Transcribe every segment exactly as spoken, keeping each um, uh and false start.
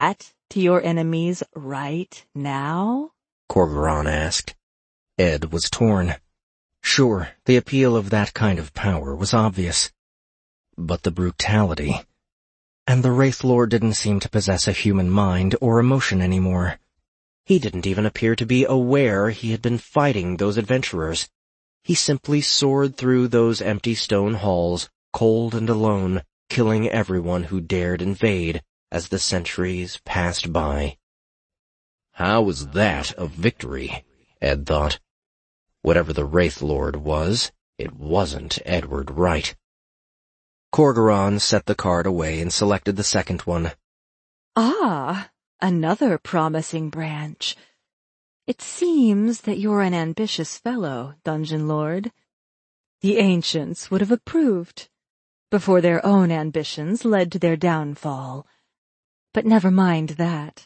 that to your enemies right now? Corgoran asked. Ed was torn. Sure, the appeal of that kind of power was obvious. But the brutality. And the Wraith Lord didn't seem to possess a human mind or emotion anymore. He didn't even appear to be aware he had been fighting those adventurers. He simply soared through those empty stone halls, cold and alone, killing everyone who dared invade as the centuries passed by. How was that a victory? Ed thought. Whatever the Wraith Lord was, it wasn't Edward Wright. Corgoran set the card away and selected the second one. Ah, another promising branch. It seems that you're an ambitious fellow, Dungeon Lord. The ancients would have approved, before their own ambitions led to their downfall. But never mind that.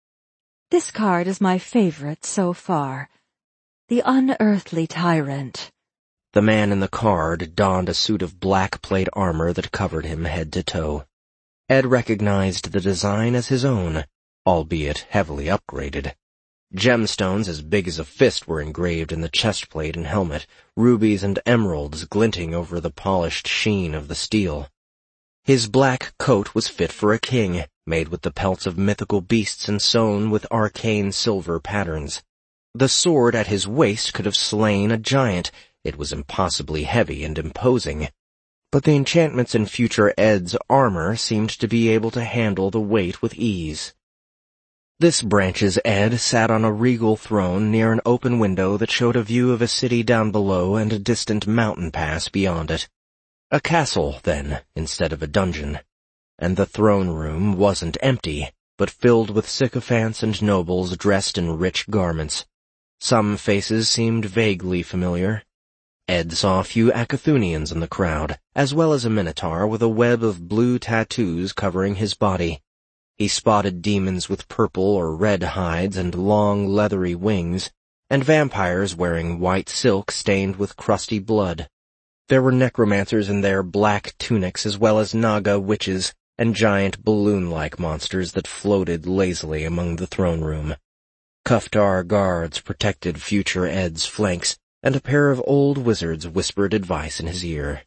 This card is my favorite so far. The Unearthly Tyrant. The man in the card donned a suit of black plate armor that covered him head to toe. Ed recognized the design as his own, albeit heavily upgraded. Gemstones as big as a fist were engraved in the chestplate and helmet, rubies and emeralds glinting over the polished sheen of the steel. His black coat was fit for a king, made with the pelts of mythical beasts and sewn with arcane silver patterns. The sword at his waist could have slain a giant. It was impossibly heavy and imposing. But the enchantments in future Ed's armor seemed to be able to handle the weight with ease. This branch's Ed sat on a regal throne near an open window that showed a view of a city down below and a distant mountain pass beyond it. A castle, then, instead of a dungeon. And the throne room wasn't empty, but filled with sycophants and nobles dressed in rich garments. Some faces seemed vaguely familiar. Ed saw a few Akathunians in the crowd, as well as a minotaur with a web of blue tattoos covering his body. He spotted demons with purple or red hides and long, leathery wings, and vampires wearing white silk stained with crusty blood. There were necromancers in their black tunics as well as Naga witches and giant balloon-like monsters that floated lazily among the throne room. Kuftar guards protected future Ed's flanks, and a pair of old wizards whispered advice in his ear.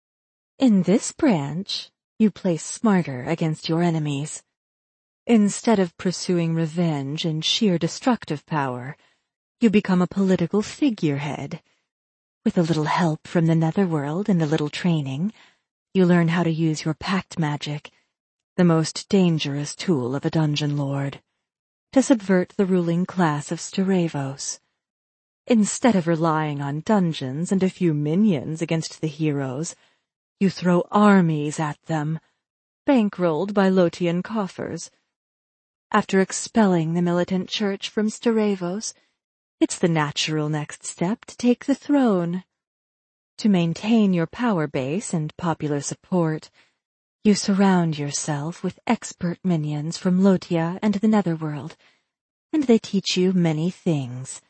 In this branch, you play smarter against your enemies. Instead of pursuing revenge and sheer destructive power, you become a political figurehead. With a little help from the Netherworld and a little training, you learn how to use your pact magic, the most dangerous tool of a dungeon lord, to subvert the ruling class of Starevos. Instead of relying on dungeons and a few minions against the heroes, you throw armies at them, bankrolled by Lotian coffers. After expelling the militant church from Starevos, it's the natural next step to take the throne. To maintain your power base and popular support, you surround yourself with expert minions from Lotia and the Netherworld, and they teach you many things.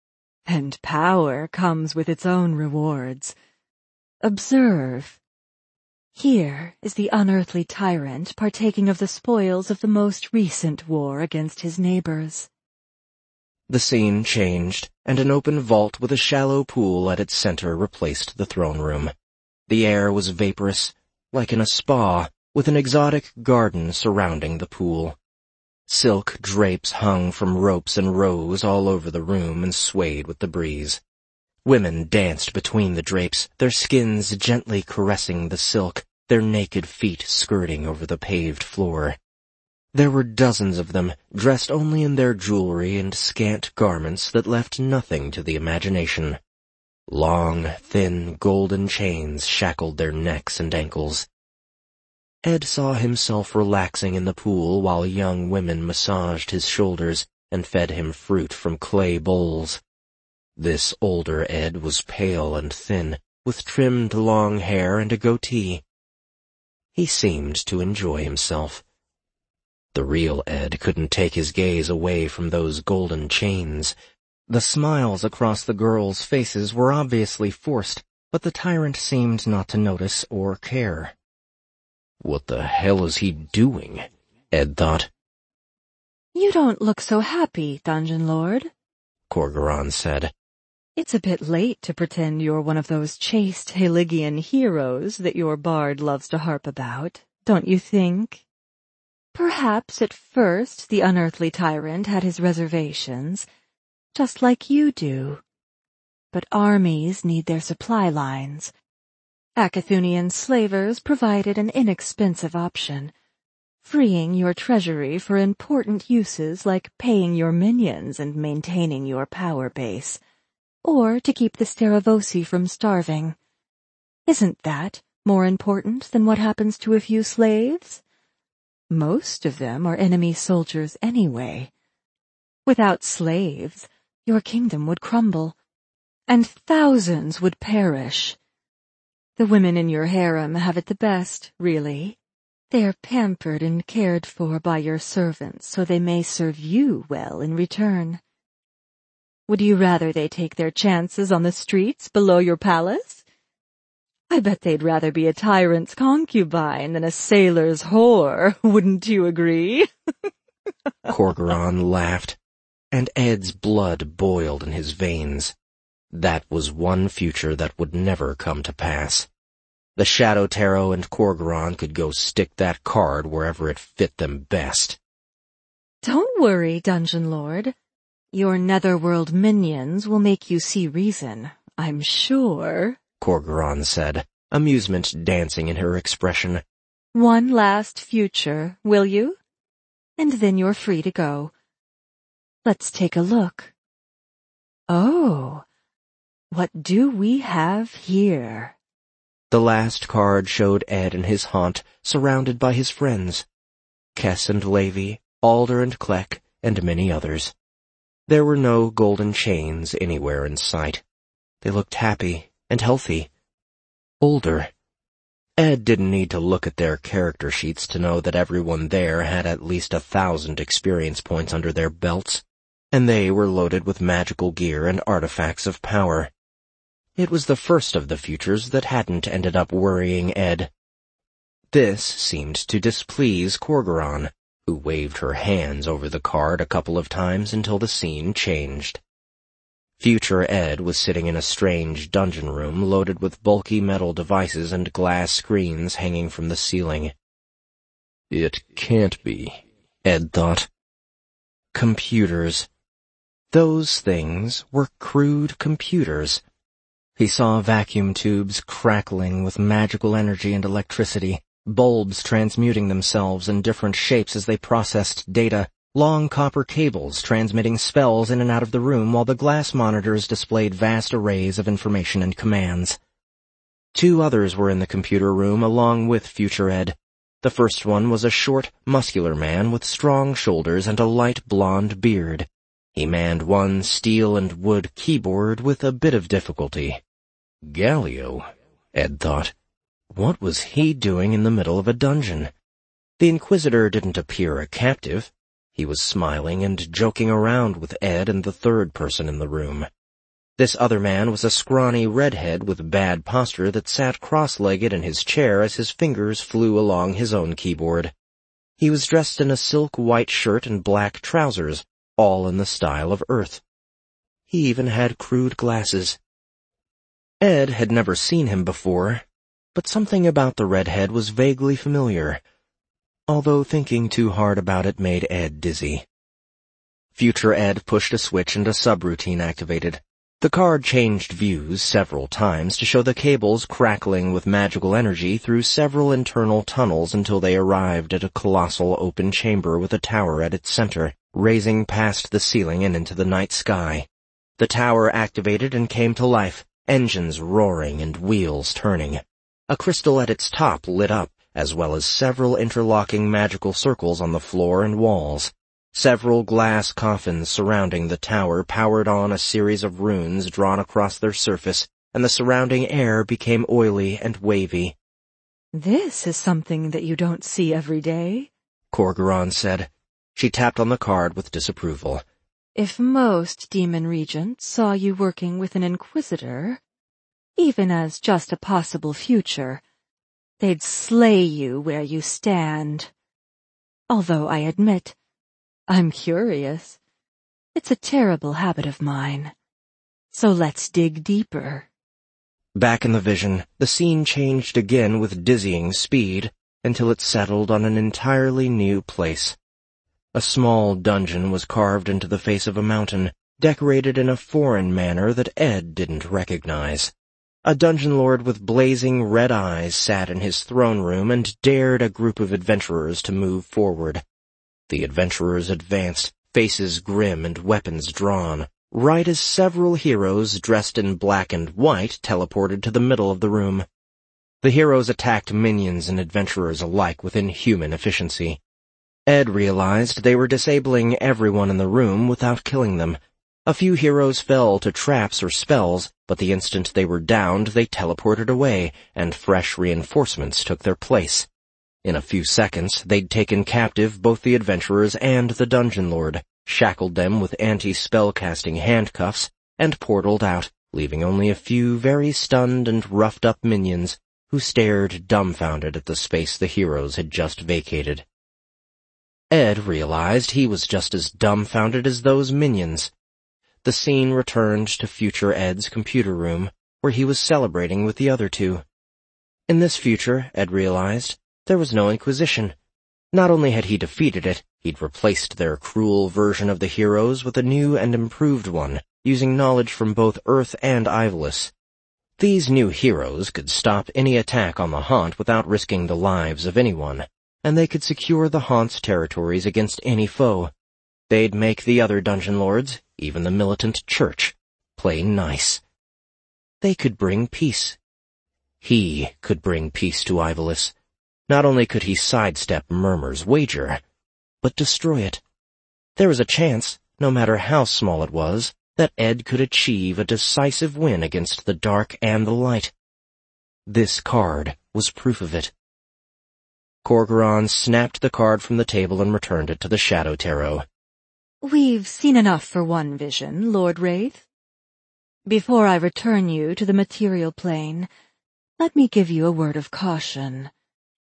And power comes with its own rewards. Observe. Here is the Unearthly Tyrant partaking of the spoils of the most recent war against his neighbors. The scene changed, and an open vault with a shallow pool at its center replaced the throne room. The air was vaporous, like in a spa, with an exotic garden surrounding the pool. Silk drapes hung from ropes and rows all over the room and swayed with the breeze. Women danced between the drapes, their skins gently caressing the silk, their naked feet skirting over the paved floor. There were dozens of them, dressed only in their jewelry and scant garments that left nothing to the imagination. Long, thin, golden chains shackled their necks and ankles. Ed saw himself relaxing in the pool while young women massaged his shoulders and fed him fruit from clay bowls. This older Ed was pale and thin, with trimmed long hair and a goatee. He seemed to enjoy himself. The real Ed couldn't take his gaze away from those golden chains. The smiles across the girls' faces were obviously forced, but the tyrant seemed not to notice or care. What the hell is he doing? Ed thought. You don't look so happy, Dungeon Lord, Korgoron said. It's a bit late to pretend you're one of those chaste Haligian heroes that your bard loves to harp about, don't you think? Perhaps at first the unearthly tyrant had his reservations, just like you do. But armies need their supply lines. Akathunian slavers provided an inexpensive option, freeing your treasury for important uses like paying your minions and maintaining your power base, or to keep the Steravosi from starving. Isn't that more important than what happens to a few slaves? Most of them are enemy soldiers anyway. Without slaves, your kingdom would crumble, and thousands would perish. The women in your harem have it the best, really. They're pampered and cared for by your servants so they may serve you well in return. Would you rather they take their chances on the streets below your palace? I bet they'd rather be a tyrant's concubine than a sailor's whore, wouldn't you agree? Korgoron laughed, and Ed's blood boiled in his veins. That was one future that would never come to pass. The Shadow Tarot and Korgoron could go stick that card wherever it fit them best. Don't worry, Dungeon Lord. Your netherworld minions will make you see reason, I'm sure, Korgoron said, amusement dancing in her expression. One last future, will you? And then you're free to go. Let's take a look. Oh, what do we have here? The last card showed Ed and his haunt surrounded by his friends. Kess and Levi, Alder and Kleck, and many others. There were no golden chains anywhere in sight. They looked happy and healthy. Older. Ed didn't need to look at their character sheets to know that everyone there had at least a thousand experience points under their belts, and they were loaded with magical gear and artifacts of power. It was the first of the futures that hadn't ended up worrying Ed. This seemed to displease Korgoron, who waved her hands over the card a couple of times until the scene changed. Future Ed was sitting in a strange dungeon room loaded with bulky metal devices and glass screens hanging from the ceiling. It can't be, Ed thought. Computers. Those things were crude computers. He saw vacuum tubes crackling with magical energy and electricity, bulbs transmuting themselves in different shapes as they processed data, long copper cables transmitting spells in and out of the room while the glass monitors displayed vast arrays of information and commands. Two others were in the computer room along with Future Ed. The first one was a short, muscular man with strong shoulders and a light blonde beard. He manned one steel and wood keyboard with a bit of difficulty. Galio, Ed thought. What was he doing in the middle of a dungeon? The Inquisitor didn't appear a captive. He was smiling and joking around with Ed and the third person in the room. This other man was a scrawny redhead with bad posture that sat cross-legged in his chair as his fingers flew along his own keyboard. He was dressed in a silk white shirt and black trousers, all in the style of Earth. He even had crude glasses. Ed had never seen him before, but something about the redhead was vaguely familiar, although thinking too hard about it made Ed dizzy. Future Ed pushed a switch and a subroutine activated. The card changed views several times to show the cables crackling with magical energy through several internal tunnels until they arrived at a colossal open chamber with a tower at its center, raising past the ceiling and into the night sky. The tower activated and came to life, engines roaring and wheels turning. A crystal at its top lit up, as well as several interlocking magical circles on the floor and walls. Several glass coffins surrounding the tower powered on a series of runes drawn across their surface, and the surrounding air became oily and wavy. This is something that you don't see every day, Korgoron said. She tapped on the card with disapproval. If most demon regents saw you working with an Inquisitor, even as just a possible future, they'd slay you where you stand. Although I admit, I'm curious. It's a terrible habit of mine. So let's dig deeper. Back in the vision, the scene changed again with dizzying speed until it settled on an entirely new place. A small dungeon was carved into the face of a mountain, decorated in a foreign manner that Ed didn't recognize. A dungeon lord with blazing red eyes sat in his throne room and dared a group of adventurers to move forward. The adventurers advanced, faces grim and weapons drawn, right as several heroes dressed in black and white teleported to the middle of the room. The heroes attacked minions and adventurers alike with inhuman efficiency. Ed realized they were disabling everyone in the room without killing them. A few heroes fell to traps or spells, but the instant they were downed, they teleported away, and fresh reinforcements took their place. In a few seconds, they'd taken captive both the adventurers and the dungeon lord, shackled them with anti-spellcasting handcuffs, and portaled out, leaving only a few very stunned and roughed-up minions who stared dumbfounded at the space the heroes had just vacated. Ed realized he was just as dumbfounded as those minions. The scene returned to future Ed's computer room, where he was celebrating with the other two. In this future, Ed realized, there was no Inquisition. Not only had he defeated it, he'd replaced their cruel version of the heroes with a new and improved one, using knowledge from both Earth and Ivalice. These new heroes could stop any attack on the Haunt without risking the lives of anyone, and they could secure the Haunt's territories against any foe. They'd make the other dungeon lords, even the militant church, play nice. They could bring peace. He could bring peace to Ivalice. Not only could he sidestep Murmur's wager, but destroy it. There was a chance, no matter how small it was, that Ed could achieve a decisive win against the dark and the light. This card was proof of it. Corgoran snapped the card from the table and returned it to the Shadow Tarot. We've seen enough for one vision, Lord Wraith. Before I return you to the material plane, let me give you a word of caution.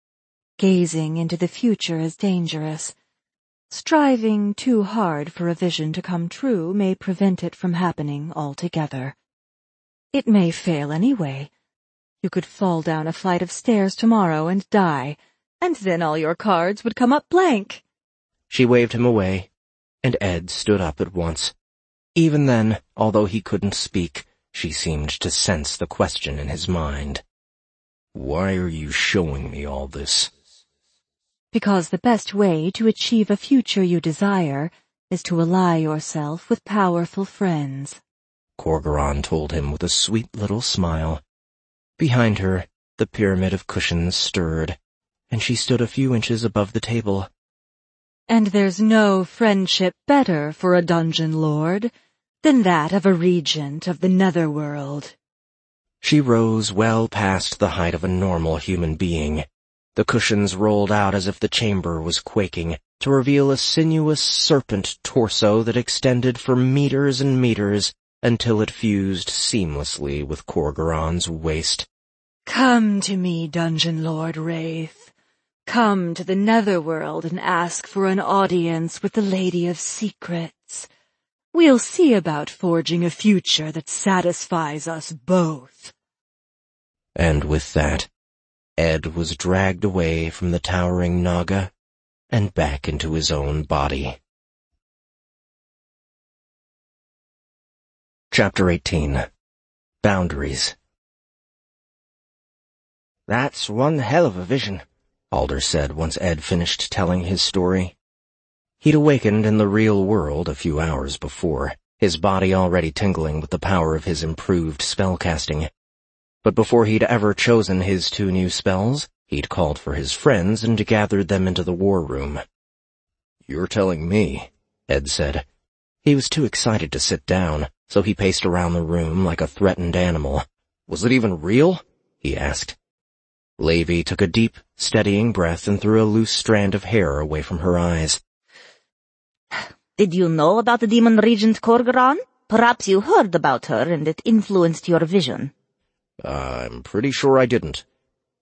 Gazing into the future is dangerous. Striving too hard for a vision to come true may prevent it from happening altogether. It may fail anyway. You could fall down a flight of stairs tomorrow and die, and then all your cards would come up blank. She waved him away, and Ed stood up at once. Even then, although he couldn't speak, she seemed to sense the question in his mind. Why are you showing me all this? Because the best way to achieve a future you desire is to ally yourself with powerful friends, Corgoran told him with a sweet little smile. Behind her, the pyramid of cushions stirred, and she stood a few inches above the table. And there's no friendship better for a dungeon lord than that of a regent of the netherworld. She rose well past the height of a normal human being. The cushions rolled out as if the chamber was quaking, to reveal a sinuous serpent torso that extended for meters and meters until it fused seamlessly with Corgoran's waist. Come to me, Dungeon Lord Wraith. Come to the netherworld and ask for an audience with the Lady of Secrets. We'll see about forging a future that satisfies us both. And with that, Ed was dragged away from the towering Naga and back into his own body. Chapter eighteen. Boundaries. That's one hell of a vision, Alder said once Ed finished telling his story. He'd awakened in the real world a few hours before, his body already tingling with the power of his improved spellcasting. But before he'd ever chosen his two new spells, he'd called for his friends and gathered them into the war room. You're telling me, Ed said. He was too excited to sit down, so he paced around the room like a threatened animal. Was it even real? He asked. Levi took a deep, steadying breath and threw a loose strand of hair away from her eyes. Did you know about the demon regent Corgoran? Perhaps you heard about her and it influenced your vision. Uh, I'm pretty sure I didn't.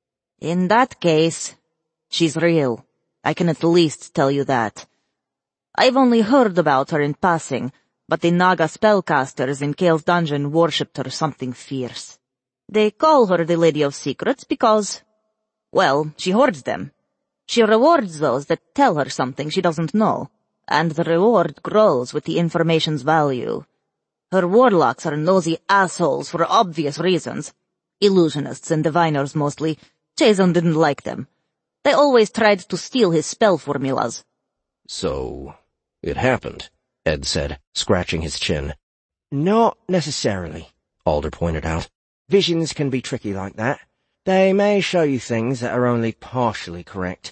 In that case, she's real. I can at least tell you that. I've only heard about her in passing, but the Naga spellcasters in Kale's dungeon worshipped her something fierce. They call her the Lady of Secrets because, well, she hoards them. She rewards those that tell her something she doesn't know, and the reward grows with the information's value. Her warlocks are nosy assholes for obvious reasons. Illusionists and diviners mostly. Jason didn't like them. They always tried to steal his spell formulas. So, it happened, Ed said, scratching his chin. Not necessarily, Alder pointed out. Visions can be tricky like that. They may show you things that are only partially correct,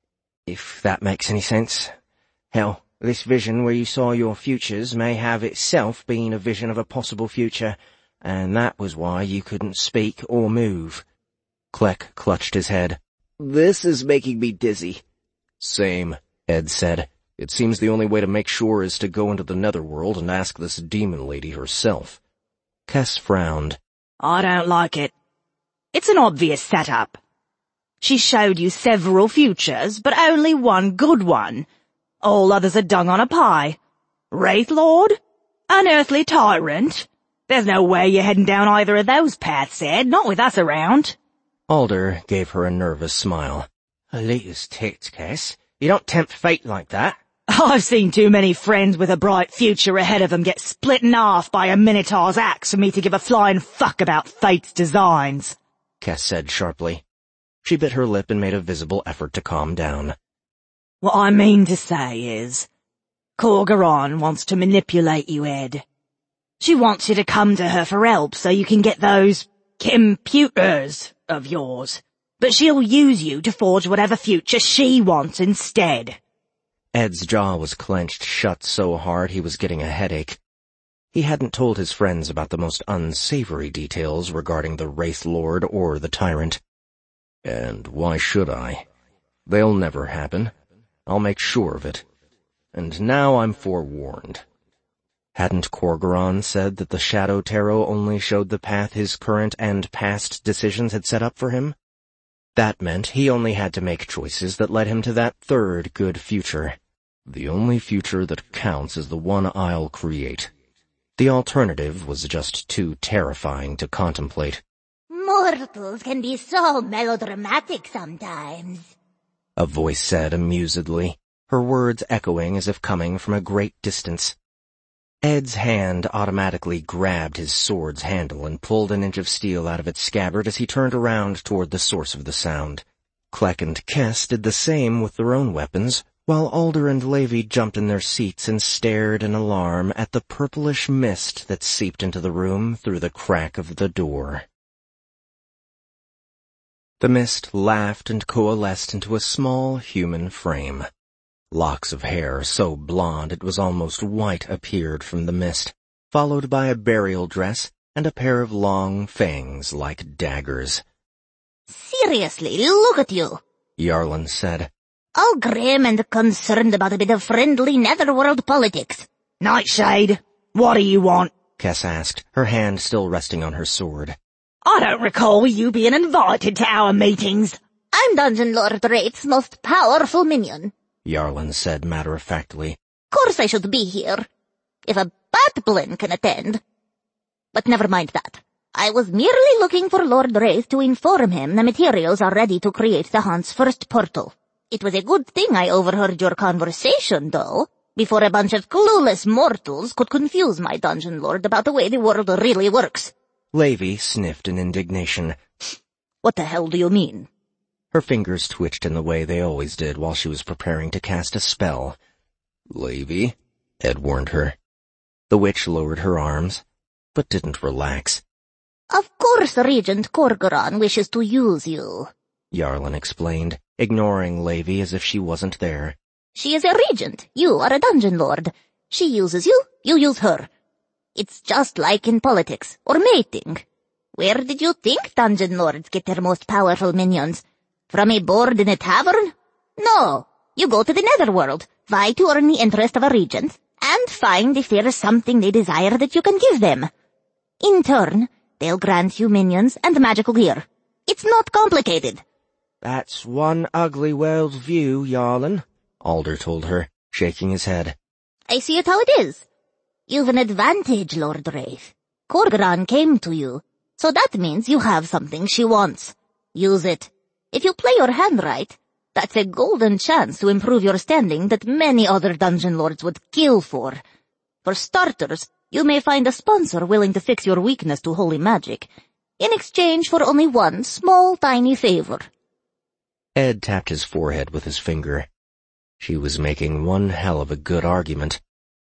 if that makes any sense. Hell, this vision where you saw your futures may have itself been a vision of a possible future, and that was why you couldn't speak or move. Kleck clutched his head. This is making me dizzy. Same, Ed said. It seems the only way to make sure is to go into the netherworld and ask this demon lady herself. Kess frowned. I don't like it. It's an obvious setup. She showed you several futures, but only one good one. All others are dung on a pie. Wraith Lord? Unearthly tyrant? There's no way you're heading down either of those paths, Ed, not with us around. Alder gave her a nervous smile. Alita's tits, Kess. You don't tempt fate like that. I've seen too many friends with a bright future ahead of them get split in half by a Minotaur's axe for me to give a flying fuck about fate's designs, Kess said sharply. She bit her lip and made a visible effort to calm down. What I mean to say is, Kor'garon wants to manipulate you, Ed. She wants you to come to her for help so you can get those computers of yours. But she'll use you to forge whatever future she wants instead. Ed's jaw was clenched shut so hard he was getting a headache. He hadn't told his friends about the most unsavory details regarding the Wraith Lord or the Tyrant. And why should I? They'll never happen. I'll make sure of it. And now I'm forewarned. Hadn't Kor'garon said that the Shadow Tarot only showed the path his current and past decisions had set up for him? That meant he only had to make choices that led him to that third good future. The only future that counts is the one I'll create. The alternative was just too terrifying to contemplate. Mortals can be so melodramatic sometimes, a voice said amusedly, her words echoing as if coming from a great distance. Ed's hand automatically grabbed his sword's handle and pulled an inch of steel out of its scabbard as he turned around toward the source of the sound. Kleck and Kess did the same with their own weapons, while Alder and Levi jumped in their seats and stared in alarm at the purplish mist that seeped into the room through the crack of the door. The mist laughed and coalesced into a small human frame. Locks of hair so blonde it was almost white appeared from the mist, followed by a burial dress and a pair of long fangs like daggers. Seriously, look at you, Yarlan said. All grim and concerned about a bit of friendly netherworld politics. Nightshade, what do you want? Kess asked, her hand still resting on her sword. I don't recall you being invited to our meetings. I'm Dungeon Lord Wraith's most powerful minion, Yarlan said matter-of-factly. Course I should be here, if a Batblin can attend. But never mind that. I was merely looking for Lord Wraith to inform him the materials are ready to create the Hunt's first portal. It was a good thing I overheard your conversation, though, before a bunch of clueless mortals could confuse my Dungeon Lord about the way the world really works. Levi sniffed in indignation. What the hell do you mean? Her fingers twitched in the way they always did while she was preparing to cast a spell. Levi, Ed warned her. The witch lowered her arms, but didn't relax. Of course Regent Kor'garon wishes to use you, Yarlan explained, ignoring Levi as if she wasn't there. She is a regent. You are a dungeon lord. She uses you, you use her. It's just like in politics, or mating. Where did you think dungeon lords get their most powerful minions? From a board in a tavern? No. You go to the netherworld, vie to earn the interest of a regent, and find if there is something they desire that you can give them. In turn, they'll grant you minions and magical gear. It's not complicated. That's one ugly world view, Yarlan, Alder told her. shaking his head. I see it how it is. You've an advantage, Lord Wraith. Korgran came to you, so that means you have something she wants. Use it. If you play your hand right, that's a golden chance to improve your standing that many other dungeon lords would kill for. For starters, you may find a sponsor willing to fix your weakness to holy magic, in exchange for only one small, tiny favor. Ed tapped his forehead with his finger. She was making one hell of a good argument.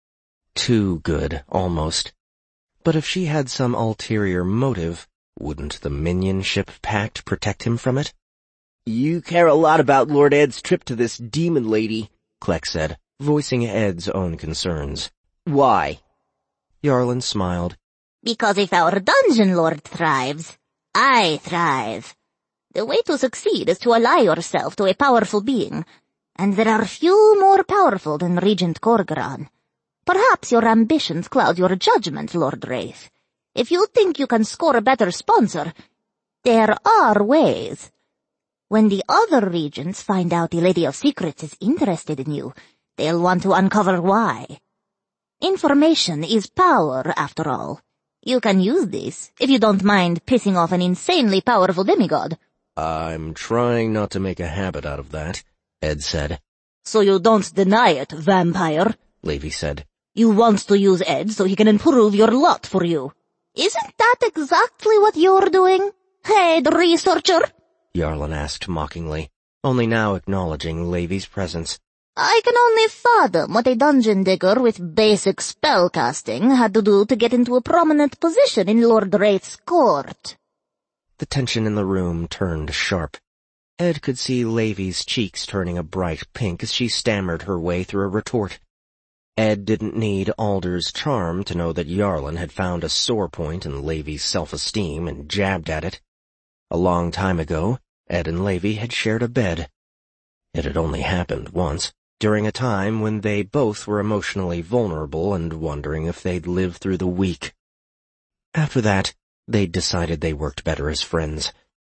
Too good, almost. But if she had some ulterior motive, wouldn't the Minionship Pact protect him from it? You care a lot about Lord Ed's trip to this demon lady, Kleck said, voicing Ed's own concerns. Why? Yarlin smiled. Because if our dungeon lord thrives, I thrive. The way to succeed is to ally yourself to a powerful being, and there are few more powerful than Regent Korgran. Perhaps your ambitions cloud your judgment, Lord Wraith. If you think you can score a better sponsor, there are ways. When the other regents find out the Lady of Secrets is interested in you, they'll want to uncover why. Information is power, after all. You can use this, if you don't mind pissing off an insanely powerful demigod. I'm trying not to make a habit out of that, Ed said. So you don't deny it, vampire, Levy said. You want to use Ed so he can improve your lot for you. Isn't that exactly what you're doing, head researcher? Yarlin asked mockingly, only now acknowledging Levy's presence. I can only fathom what a dungeon digger with basic spellcasting had to do to get into a prominent position in Lord Wraith's court. The tension in the room turned sharp. Ed could see Levy's cheeks turning a bright pink as she stammered her way through a retort. Ed didn't need Alder's charm to know that Yarlin had found a sore point in Levy's self-esteem and jabbed at it. A long time ago, Ed and Levy had shared a bed. It had only happened once, during a time when they both were emotionally vulnerable and wondering if they'd live through the week. After that, they'd decided they worked better as friends.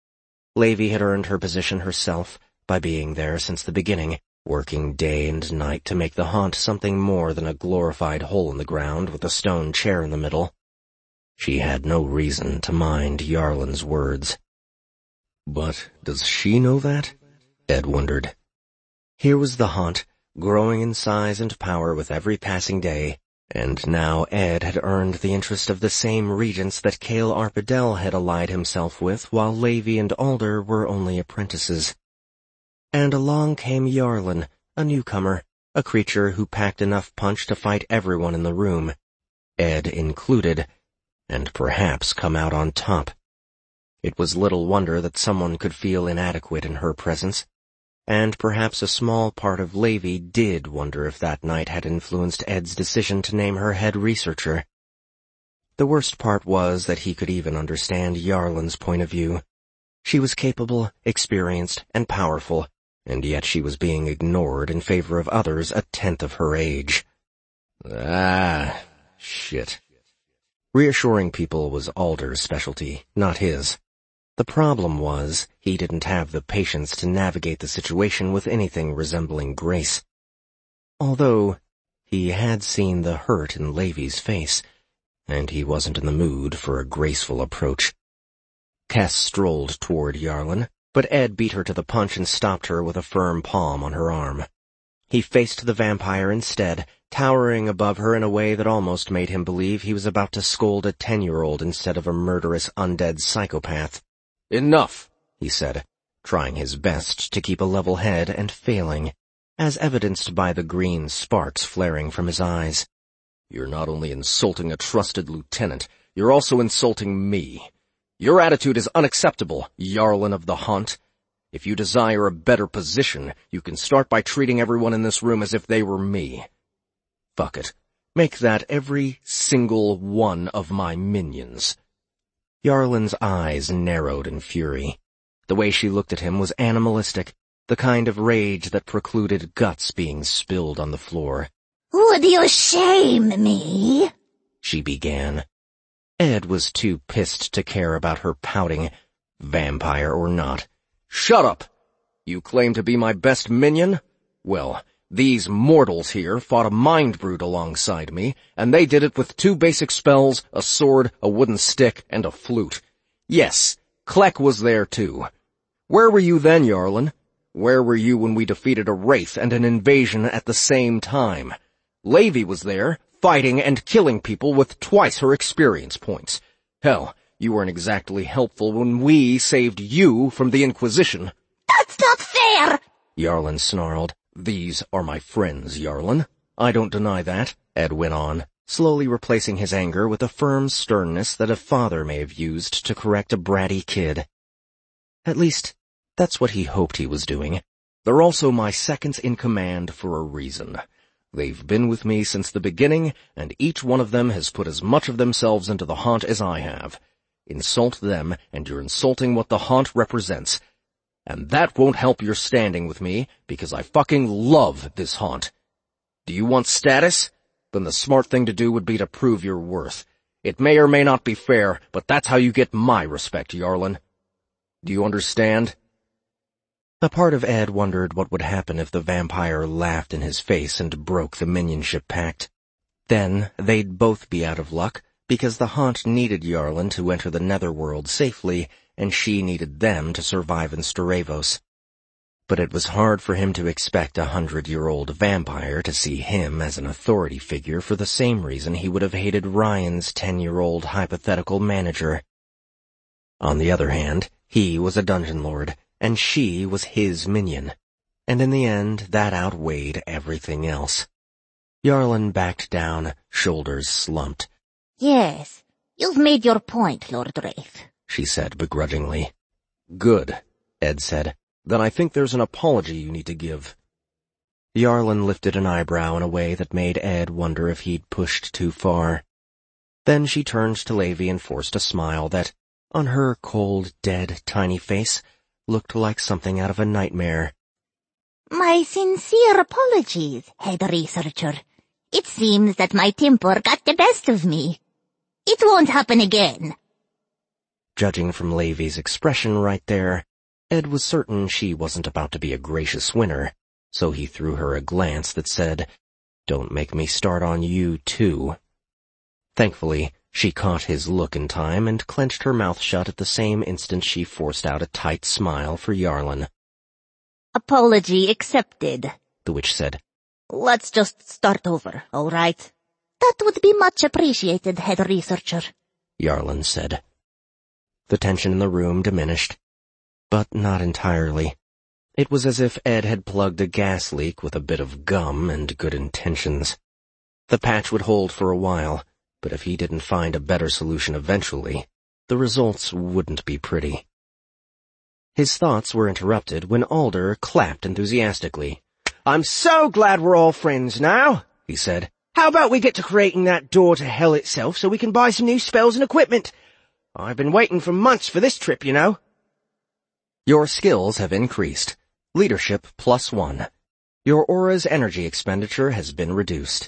Levy had earned her position herself by being there since the beginning, working day and night to make the haunt something more than a glorified hole in the ground with a stone chair in the middle. She had no reason to mind Yarlin's words. But does she know that? Ed wondered. Here was the haunt, growing in size and power with every passing day, and now Ed had earned the interest of the same regents that Cale Arpidel had allied himself with while Levy and Alder were only apprentices. And along came Yarlin, a newcomer, a creature who packed enough punch to fight everyone in the room, Ed included, and perhaps come out on top. It was little wonder that someone could feel inadequate in her presence, and perhaps a small part of Levy did wonder if that night had influenced Ed's decision to name her head researcher. The worst part was that he could even understand Yarlin's point of view. She was capable, experienced, and powerful, and yet she was being ignored in favor of others a tenth of her age. Ah, shit. Reassuring people was Alder's specialty, not his. The problem was, he didn't have the patience to navigate the situation with anything resembling grace. Although, he had seen the hurt in Levy's face, and he wasn't in the mood for a graceful approach. Cass strolled toward Yarlin, but Ed beat her to the punch and stopped her with a firm palm on her arm. He faced the vampire instead, towering above her in a way that almost made him believe he was about to scold a ten-year-old instead of a murderous undead psychopath. Enough, he said, trying his best to keep a level head and failing, as evidenced by the green sparks flaring from his eyes. You're not only insulting a trusted lieutenant, you're also insulting me. Your attitude is unacceptable, Yarlin of the Haunt. If you desire a better position, you can start by treating everyone in this room as if they were me. Fuck it. Make that every single one of my minions. Yarlin's eyes narrowed in fury. The way she looked at him was animalistic, the kind of rage that precluded guts being spilled on the floor. Would you shame me? She began. Ed was too pissed to care about her pouting, vampire or not. Shut up! You claim to be my best minion? Well, These mortals here fought a mind brute alongside me, and they did it with two basic spells, a sword, a wooden stick, and a flute. Yes, Kleck was there too. Where were you then, Yarlin? Where were you when we defeated a wraith and an invasion at the same time? Levy was there, fighting and killing people with twice her experience points. Hell, you weren't exactly helpful when we saved you from the Inquisition. That's not fair! Yarlin snarled. These are my friends, Yarlin. I don't deny that, Ed went on, slowly replacing his anger with a firm sternness that a father may have used to correct a bratty kid. At least, that's what he hoped he was doing. They're also my seconds in command for a reason. They've been with me since the beginning, and each one of them has put as much of themselves into the haunt as I have. Insult them, and you're insulting what the haunt represents. And that won't help your standing with me, because I fucking love this haunt. Do you want status? Then the smart thing to do would be to prove your worth. It may or may not be fair, but that's how you get my respect, Yarlin. Do you understand? A part of Ed wondered what would happen if the vampire laughed in his face and broke the minionship pact. Then they'd both be out of luck, because the haunt needed Yarlin to enter the netherworld safely, and she needed them to survive in Staravos. But it was hard for him to expect a hundred-year-old vampire to see him as an authority figure for the same reason he would have hated Ryan's ten-year-old hypothetical manager. On the other hand, he was a dungeon lord, and she was his minion, and in the end that outweighed everything else. Yarlin backed down, shoulders slumped. Yes, you've made your point, Lord Wraith, she said begrudgingly. Good, Ed said. Then I think there's an apology you need to give. Yarlin lifted an eyebrow in a way that made Ed wonder if he'd pushed too far. Then she turned to Levy and forced a smile that, on her cold, dead, tiny face, looked like something out of a nightmare. My sincere apologies, head researcher. It seems that my temper got the best of me. It won't happen again. Judging from Levy's expression right there, Ed was certain she wasn't about to be a gracious winner, so he threw her a glance that said, "Don't make me start on you, too." Thankfully, she caught his look in time and clenched her mouth shut at the same instant she forced out a tight smile for Yarlin. Apology accepted, the witch said. Let's just start over, all right? That would be much appreciated, head researcher, Yarlin said. The tension in the room diminished, but not entirely. It was as if Ed had plugged a gas leak with a bit of gum and good intentions. The patch would hold for a while, but if he didn't find a better solution eventually, the results wouldn't be pretty. His thoughts were interrupted when Alder clapped enthusiastically. I'm so glad we're all friends now, he said. How about we get to creating that door to hell itself so we can buy some new spells and equipment? I've been waiting for months for this trip, you know. Your skills have increased. Leadership plus one. Your aura's energy expenditure has been reduced.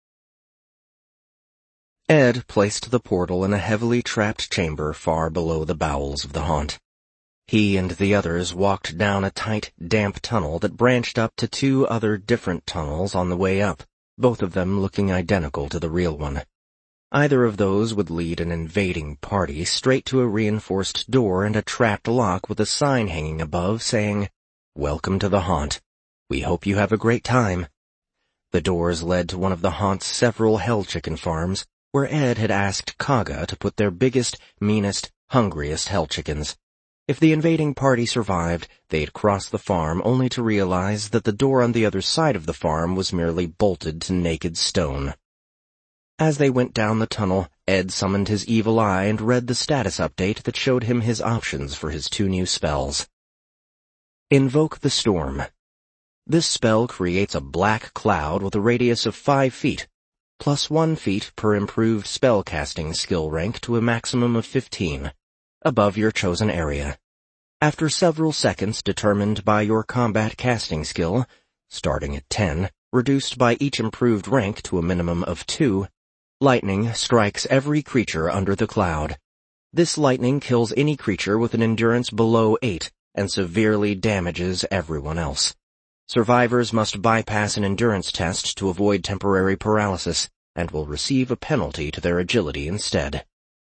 Ed placed the portal in a heavily trapped chamber far below the bowels of the haunt. He and the others walked down a tight, damp tunnel that branched up to two other different tunnels on the way up, both of them looking identical to the real one. Either of those would lead an invading party straight to a reinforced door and a trapped lock with a sign hanging above saying, "Welcome to the haunt. We hope you have a great time." The doors led to one of the haunt's several hell chicken farms, where Ed had asked Kaga to put their biggest, meanest, hungriest hell chickens. If the invading party survived, they'd cross the farm only to realize that the door on the other side of the farm was merely bolted to naked stone. As they went down the tunnel, Ed summoned his evil eye and read the status update that showed him his options for his two new spells. Invoke the Storm. This spell creates a black cloud with a radius of five feet, plus one feet per improved spellcasting skill rank to a maximum of fifteen, above your chosen area. After several seconds determined by your combat casting skill, starting at ten, reduced by each improved rank to a minimum of two, lightning strikes every creature under the cloud. This lightning kills any creature with an endurance below eight and severely damages everyone else. Survivors must bypass an endurance test to avoid temporary paralysis, and will receive a penalty to their agility instead.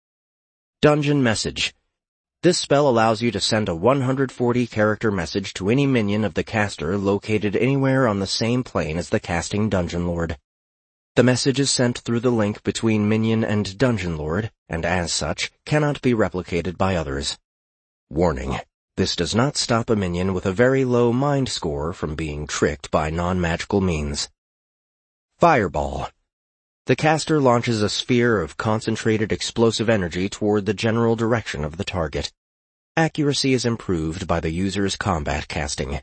Dungeon Message. This spell allows you to send a one hundred forty character message to any minion of the caster located anywhere on the same plane as the casting Dungeon Lord. The message is sent through the link between minion and Dungeon Lord, and as such, cannot be replicated by others. Warning: this does not stop a minion with a very low mind score from being tricked by non-magical means. Fireball. The caster launches a sphere of concentrated explosive energy toward the general direction of the target. Accuracy is improved by the user's combat casting.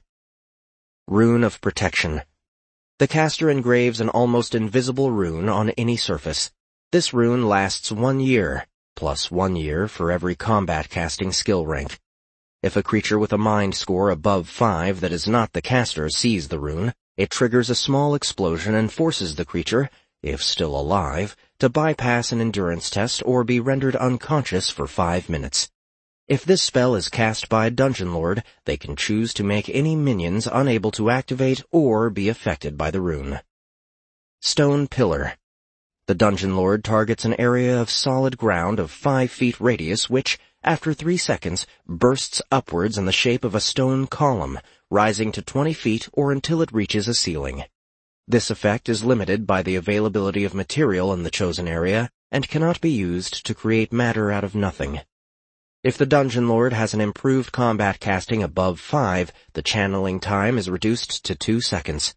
Rune of Protection. The caster engraves an almost invisible rune on any surface. This rune lasts one year, plus one year for every combat casting skill rank. If a creature with a mind score above five that is not the caster sees the rune, it triggers a small explosion and forces the creature, if still alive, to bypass an endurance test or be rendered unconscious for five minutes. If this spell is cast by a Dungeon Lord, they can choose to make any minions unable to activate or be affected by the rune. Stone Pillar. The Dungeon Lord targets an area of solid ground of five feet radius which, after three seconds, bursts upwards in the shape of a stone column, rising to twenty feet or until it reaches a ceiling. This effect is limited by the availability of material in the chosen area and cannot be used to create matter out of nothing. If the Dungeon Lord has an improved combat casting above five, the channeling time is reduced to two seconds.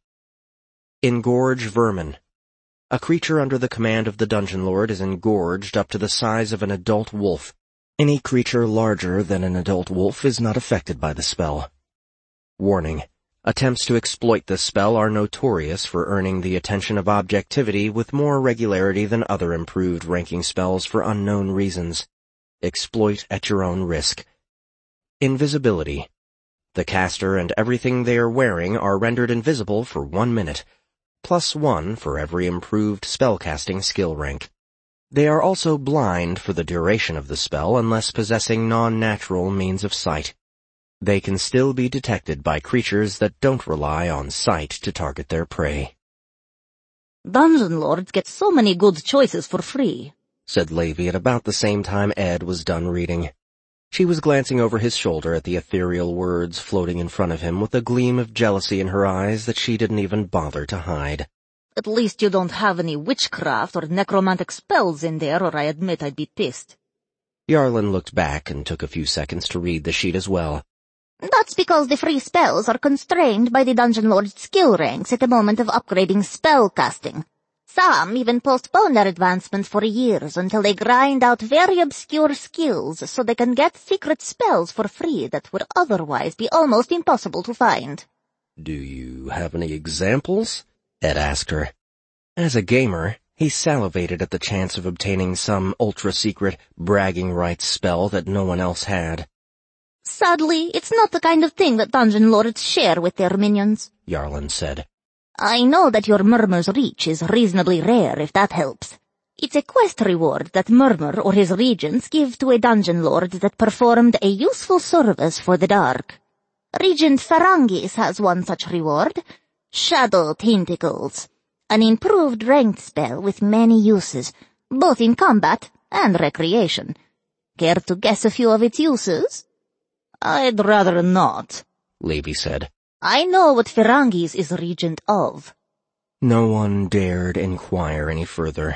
Engorge Vermin. A creature under the command of the Dungeon Lord is engorged up to the size of an adult wolf. Any creature larger than an adult wolf is not affected by the spell. Warning: attempts to exploit this spell are notorious for earning the attention of objectivity with more regularity than other improved ranking spells for unknown reasons. Exploit at your own risk. Invisibility. The caster and everything they are wearing are rendered invisible for one minute, plus one for every improved spellcasting skill rank. They are also blind for the duration of the spell unless possessing non-natural means of sight. They can still be detected by creatures that don't rely on sight to target their prey. Dungeon Lords get so many good choices for free, said Levy at about the same time Ed was done reading. She was glancing over his shoulder at the ethereal words floating in front of him with a gleam of jealousy in her eyes that she didn't even bother to hide. At least you don't have any witchcraft or necromantic spells in there, or I admit I'd be pissed. Yarlin looked back and took a few seconds to read the sheet as well. That's because the free spells are constrained by the Dungeon Lord's skill ranks at the moment of upgrading spell casting. Some even postpone their advancement for years until they grind out very obscure skills so they can get secret spells for free that would otherwise be almost impossible to find. Do you have any examples? Ed asked her. As a gamer, he salivated at the chance of obtaining some ultra-secret bragging rights spell that no one else had. Sadly, it's not the kind of thing that Dungeon Lords share with their minions, Yarlin said. I know that your Murmur's reach is reasonably rare, if that helps. It's a quest reward that Murmur or his regents give to a Dungeon Lord that performed a useful service for the Dark. Regent Ferangis has one such reward, Shadow Tentacles, an improved ranked spell with many uses, both in combat and recreation. Care to guess a few of its uses? I'd rather not, Levy said. I know what Ferangis is regent of. No one dared inquire any further.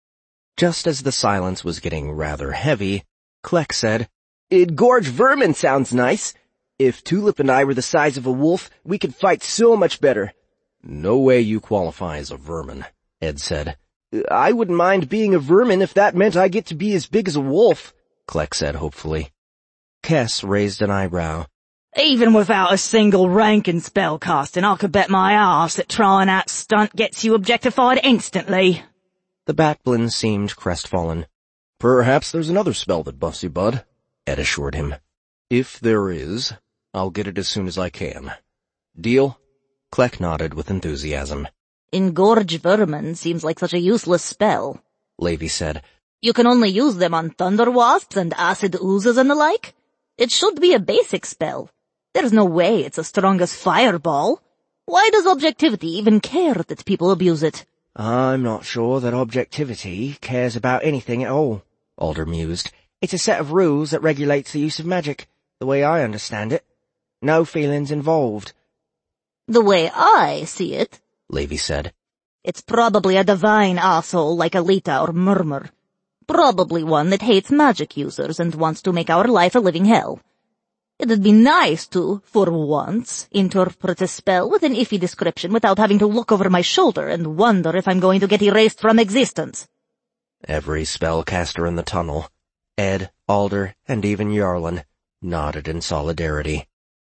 Just as the silence was getting rather heavy, Kleck said, Engorge Vermin sounds nice. If Tulip and I were the size of a wolf, we could fight so much better. No way you qualify as a vermin, Ed said. I wouldn't mind being a vermin if that meant I get to be as big as a wolf, Kleck said hopefully. Kess raised an eyebrow. Even without a single rank in spellcasting, I could bet my arse that trying that stunt gets you objectified instantly. The Batblin seemed crestfallen. Perhaps there's another spell that buffs you, bud, Ed assured him. If there is, I'll get it as soon as I can. Deal? Kleck nodded with enthusiasm. Engorge Vermin seems like such a useless spell, Levy said. You can only use them on thunder wasps and acid oozes and the like. It should be a basic spell. There's no way it's as strong as Fireball. Why does objectivity even care that people abuse it? I'm not sure that objectivity cares about anything at all, Alder mused. It's a set of rules that regulates the use of magic, the way I understand it. No feelings involved. The way I see it, Levy said, it's probably a divine asshole like Alita or Murmur. Probably one that hates magic users and wants to make our life a living hell. It'd be nice to, for once, interpret a spell with an iffy description without having to look over my shoulder and wonder if I'm going to get erased from existence. Every spellcaster in the tunnel, Ed, Alder, and even Yarlin, nodded in solidarity.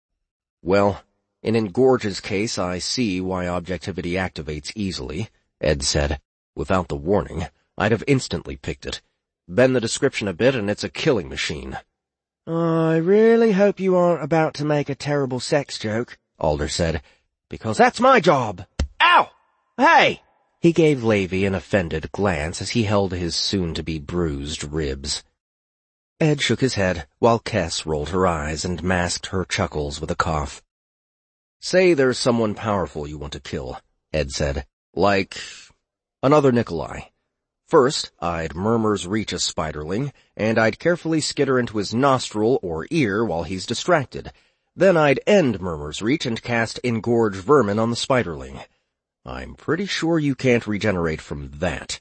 Well, in Engorge's case, I see why objectivity activates easily, Ed said. Without the warning, I'd have instantly picked it. Bend the description a bit and it's a killing machine. I really hope you aren't about to make a terrible sex joke, Alder said, because that's my job. Ow! Hey! He gave Levy an offended glance as he held his soon-to-be bruised ribs. Ed shook his head, while Kess rolled her eyes and masked her chuckles with a cough. Say there's someone powerful you want to kill, Ed said. Like another Nikolai. First, I'd Murmur's reach a spiderling, and I'd carefully skitter into his nostril or ear while he's distracted. Then I'd end Murmur's reach and cast Engorge Vermin on the spiderling. I'm pretty sure you can't regenerate from that.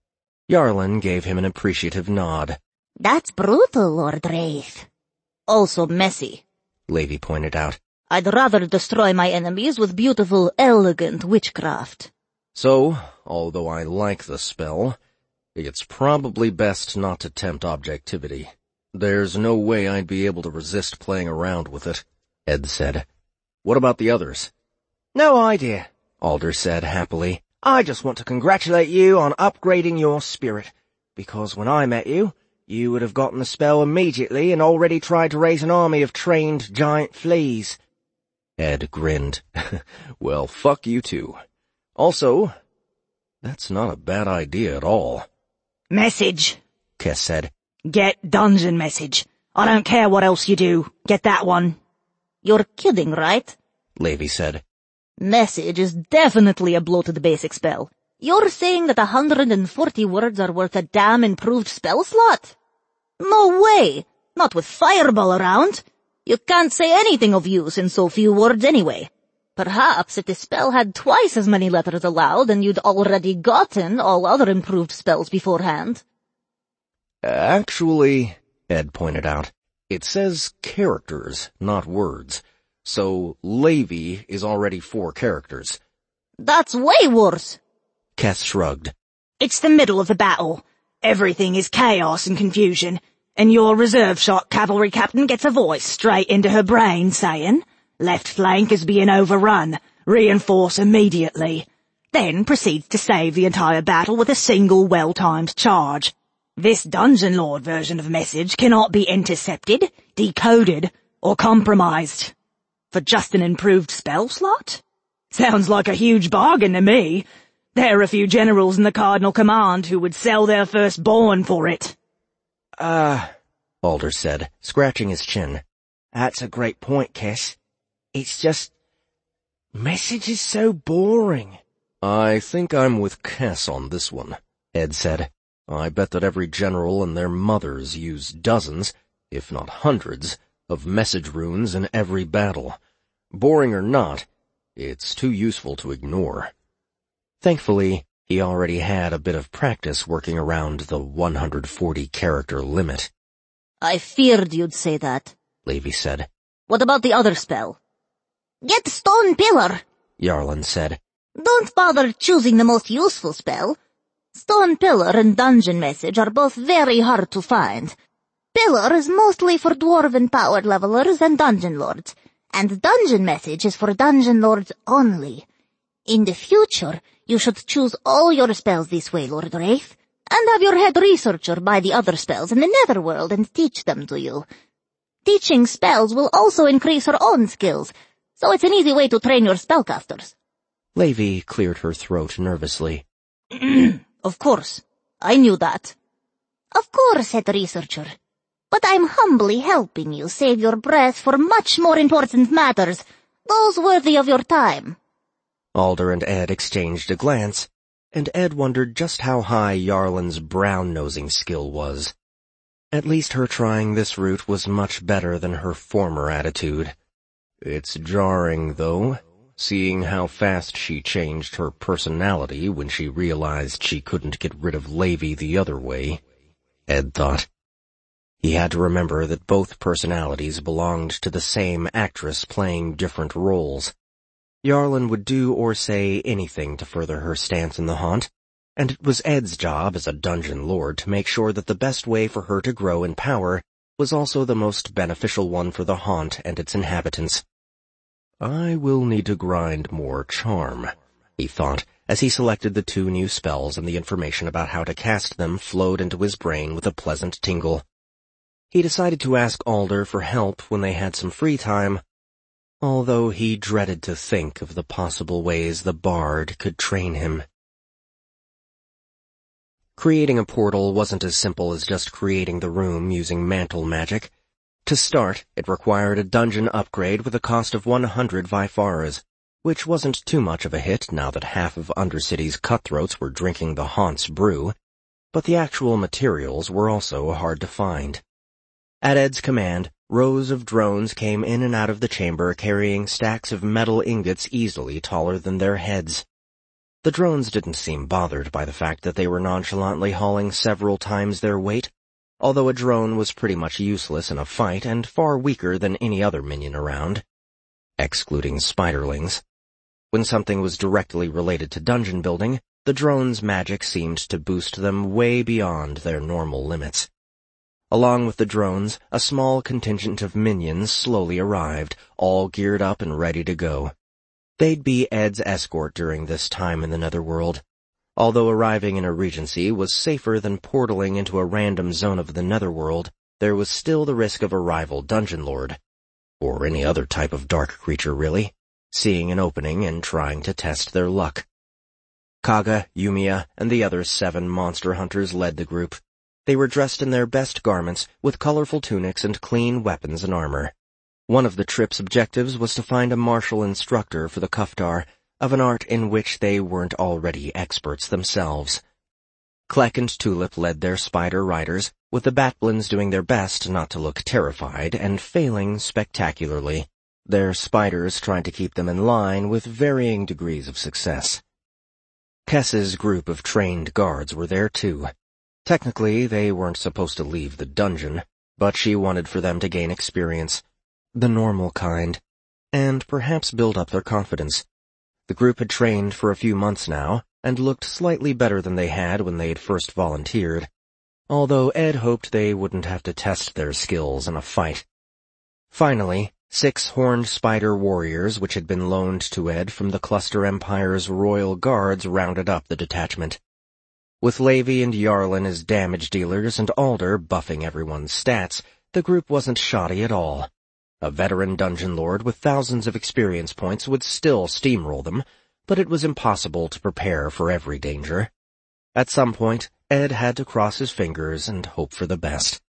Yarlin gave him an appreciative nod. That's brutal, Lord Wraith. Also messy, Levy pointed out. I'd rather destroy my enemies with beautiful, elegant witchcraft. So, although I like the spell, it's probably best not to tempt objectivity. There's no way I'd be able to resist playing around with it, Ed said. What about the others? No idea, Alder said happily. I just want to congratulate you on upgrading your spirit, because when I met you, you would have gotten the spell immediately and already tried to raise an army of trained giant fleas. Ed grinned. Well, fuck you too. Also, that's not a bad idea at all. Message, Kess said. Get dungeon message. I don't care what else you do. Get that one. You're kidding, right? Levy said. Message is definitely a bloated basic spell. You're saying that one hundred forty words are worth a damn improved spell slot? No way! Not with Fireball around. You can't say anything of use in so few words anyway. Perhaps if the spell had twice as many letters allowed, and you'd already gotten all other improved spells beforehand. Actually, Ed pointed out, it says characters, not words. So Levy is already four characters. That's way worse. Kess shrugged. It's the middle of the battle. Everything is chaos and confusion, and your reserve shot cavalry captain gets a voice straight into her brain saying, left flank is being overrun. Reinforce immediately. Then proceeds to save the entire battle with a single well-timed charge. This Dungeon Lord version of message cannot be intercepted, decoded, or compromised. For just an improved spell slot? Sounds like a huge bargain to me. There are a few generals in the Cardinal Command who would sell their firstborn for it. Ah, uh, Alder said, scratching his chin. That's a great point, Kess. It's just... message is so boring. I think I'm with Kess on this one, Ed said. I bet that every general and their mothers use dozens, if not hundreds, of message runes in every battle. Boring or not, it's too useful to ignore. Thankfully, he already had a bit of practice working around the one hundred forty character limit. I feared you'd say that, Levy said. What about the other spell? Get Stone Pillar, Yarlin said. Don't bother choosing the most useful spell. Stone Pillar and Dungeon Message are both very hard to find. Pillar is mostly for Dwarven power levelers and Dungeon Lords, and Dungeon Message is for Dungeon Lords only. In the future, you should choose all your spells this way, Lord Wraith, and have your head researcher buy the other spells in the Netherworld and teach them to you. Teaching spells will also increase her own skills, so it's an easy way to train your spellcasters. Levy cleared her throat nervously. Of course. I knew that. Of course, head researcher. But I'm humbly helping you save your breath for much more important matters, those worthy of your time. Alder and Ed exchanged a glance, and Ed wondered just how high Yarlin's brown-nosing skill was. At least her trying this route was much better than her former attitude. It's jarring, though, seeing how fast she changed her personality when she realized she couldn't get rid of Levy the other way, Ed thought. He had to remember that both personalities belonged to the same actress playing different roles. Yarlin would do or say anything to further her stance in the haunt, and it was Ed's job as a dungeon lord to make sure that the best way for her to grow in power was also the most beneficial one for the haunt and its inhabitants. I will need to grind more charm, he thought, as he selected the two new spells, and the information about how to cast them flowed into his brain with a pleasant tingle. He decided to ask Alder for help when they had some free time, although he dreaded to think of the possible ways the bard could train him. Creating a portal wasn't as simple as just creating the room using mantle magic. To start, it required a dungeon upgrade with a cost of one hundred Vifaras, which wasn't too much of a hit now that half of Undercity's cutthroats were drinking the haunt's brew, but the actual materials were also hard to find. At Ed's command, rows of drones came in and out of the chamber carrying stacks of metal ingots easily taller than their heads. The drones didn't seem bothered by the fact that they were nonchalantly hauling several times their weight, although a drone was pretty much useless in a fight and far weaker than any other minion around, excluding spiderlings. When something was directly related to dungeon building, the drone's magic seemed to boost them way beyond their normal limits. Along with the drones, a small contingent of minions slowly arrived, all geared up and ready to go. They'd be Ed's escort during this time in the Netherworld. Although arriving in a regency was safer than portaling into a random zone of the Netherworld, there was still the risk of a rival dungeon lord, or any other type of dark creature really, seeing an opening and trying to test their luck. Kaga, Yumiya, and the other seven monster hunters led the group. They were dressed in their best garments, with colorful tunics and clean weapons and armor. One of the trip's objectives was to find a martial instructor for the Kuftar, of an art in which they weren't already experts themselves. Kleck and Tulip led their spider riders, with the Batblins doing their best not to look terrified and failing spectacularly, their spiders trying to keep them in line with varying degrees of success. Kess's group of trained guards were there too. Technically, they weren't supposed to leave the dungeon, but she wanted for them to gain experience, the normal kind, and perhaps build up their confidence. The group had trained for a few months now, and looked slightly better than they had when they'd first volunteered, although Ed hoped they wouldn't have to test their skills in a fight. Finally, six horned spider warriors which had been loaned to Ed from the Cluster Empire's royal guards rounded up the detachment. With Levy and Yarlin as damage dealers and Alder buffing everyone's stats, the group wasn't shoddy at all. A veteran dungeon lord with thousands of experience points would still steamroll them, but it was impossible to prepare for every danger. At some point, Ed had to cross his fingers and hope for the best.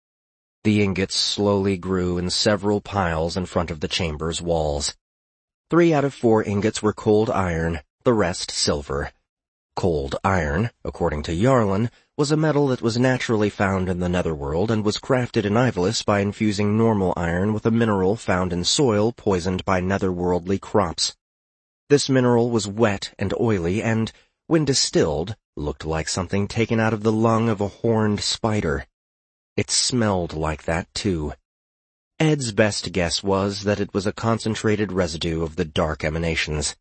The ingots slowly grew in several piles in front of the chamber's walls. Three out of four ingots were cold iron, the rest silver. Cold iron, according to Yarlin, was a metal that was naturally found in the Netherworld and was crafted in Ivalice by infusing normal iron with a mineral found in soil poisoned by netherworldly crops. This mineral was wet and oily and, when distilled, looked like something taken out of the lung of a horned spider. It smelled like that, too. Ed's best guess was that it was a concentrated residue of the dark emanations.